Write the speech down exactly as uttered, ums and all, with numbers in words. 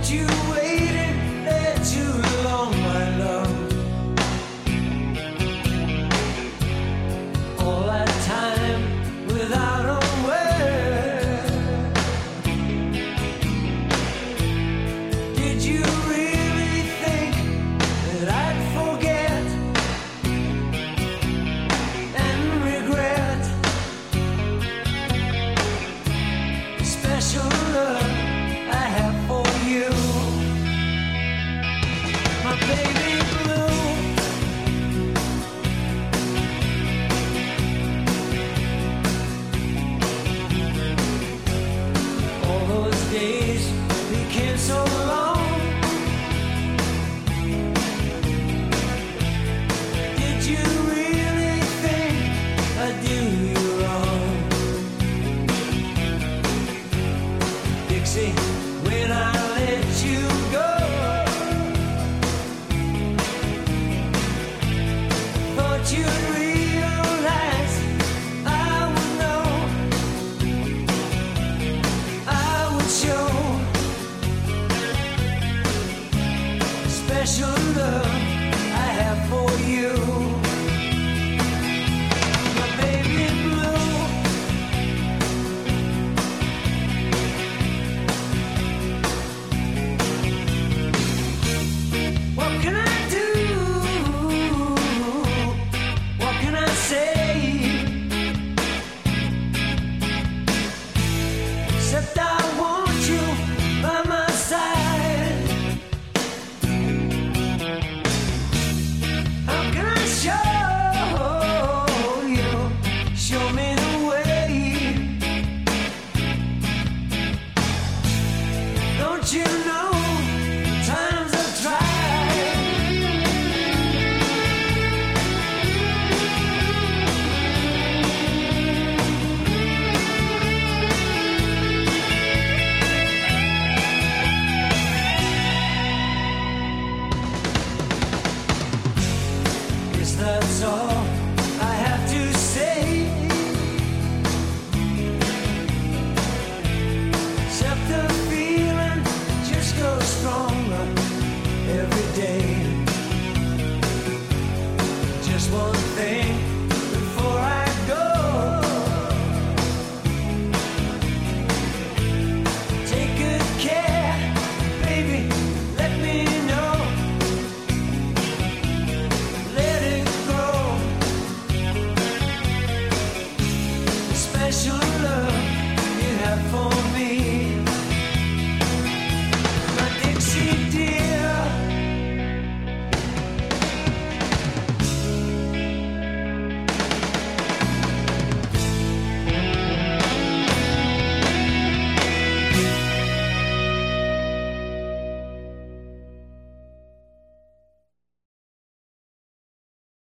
you waiting there too long, my love. All that time without a word. Did you really think that I'd forget and regret the special love I have for you, my baby blue? All those days became so long. Did you really think I'd do you wrong, Dixie? When I let you go, thought you'd realize I would know, I would show special love I have for you, my baby blue. What can I do? What can I say? Except I want you by my side. How can I show you, show me the way? Don't you